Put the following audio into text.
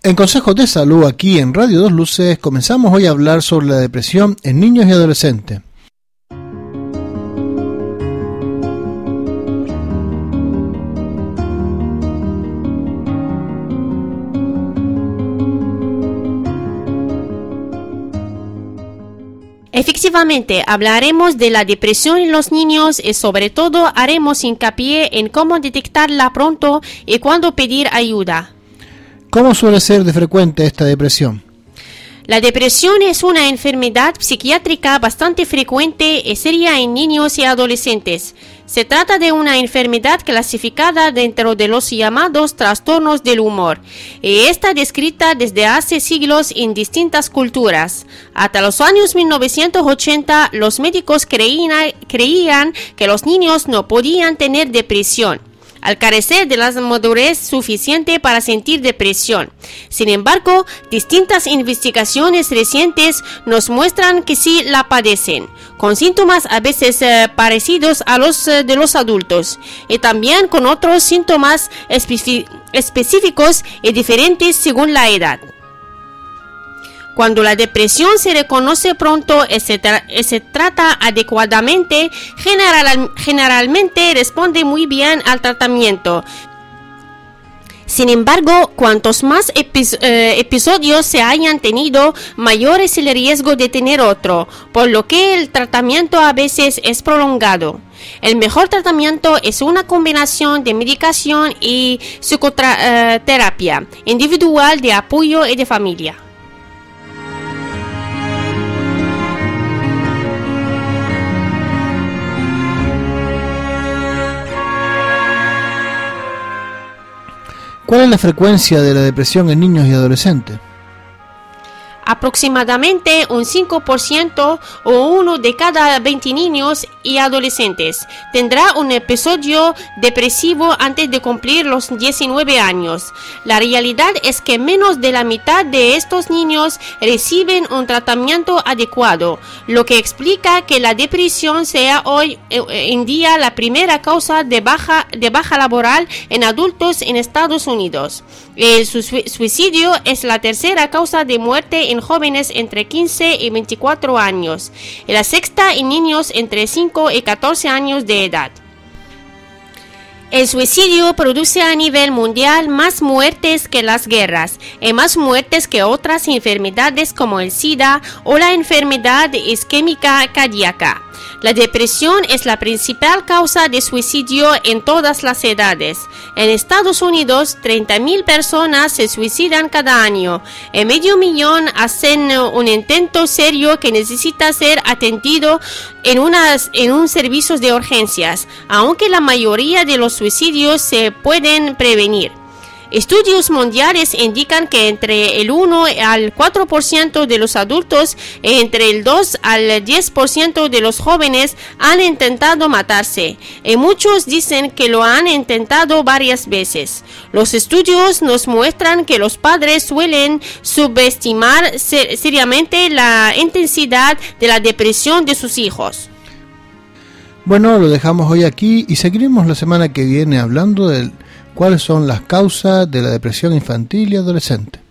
En Consejos de Salud, aquí en Radio Dos Luces, comenzamos hoy a hablar sobre la depresión en niños y adolescentes. Efectivamente, hablaremos de la depresión en los niños y sobre todo haremos hincapié en cómo detectarla pronto y cuándo pedir ayuda. ¿Cómo suele ser de frecuente esta depresión? La depresión es una enfermedad psiquiátrica bastante frecuente y seria en niños y adolescentes. Se trata de una enfermedad clasificada dentro de los llamados trastornos del humor y está descrita desde hace siglos en distintas culturas. Hasta los años 1980, los médicos creían que los niños no podían tener depresión, al carecer de la madurez suficiente para sentir depresión. Sin embargo, distintas investigaciones recientes nos muestran que sí la padecen, con síntomas a veces parecidos a los de los adultos, y también con otros síntomas específicos y diferentes según la edad. Cuando la depresión se reconoce pronto y se trata adecuadamente, generalmente responde muy bien al tratamiento. Sin embargo, cuantos más episodios se hayan tenido, mayor es el riesgo de tener otro, por lo que el tratamiento a veces es prolongado. El mejor tratamiento es una combinación de medicación y psicoterapia individual, de apoyo y de familia. ¿Cuál es la frecuencia de la depresión en niños y adolescentes? Aproximadamente un 5% o 1 de cada 20 niños y adolescentes tendrá un episodio depresivo antes de cumplir los 19 años. La realidad es que menos de la mitad de estos niños reciben un tratamiento adecuado, lo que explica que la depresión sea hoy en día la primera causa de baja laboral en adultos en Estados Unidos. El suicidio es la tercera causa de muerte en jóvenes entre 15 y 24 años, y la sexta en niños entre 5 y 14 años de edad. El suicidio produce a nivel mundial más muertes que las guerras y más muertes que otras enfermedades como el SIDA o la enfermedad isquémica cardíaca. La depresión es la principal causa de suicidio en todas las edades. En Estados Unidos, 30,000 personas se suicidan cada año y 500,000 hacen un intento serio que necesita ser atendido en un servicio de urgencias, aunque la mayoría de los suicidios se pueden prevenir. Estudios mundiales indican que entre el 1 al 4% de los adultos y entre el 2 al 10% de los jóvenes han intentado matarse, y muchos dicen que lo han intentado varias veces. Los estudios nos muestran que los padres suelen subestimar seriamente la intensidad de la depresión de sus hijos. Bueno, lo dejamos hoy aquí y seguiremos la semana que viene hablando de cuáles son las causas de la depresión infantil y adolescente.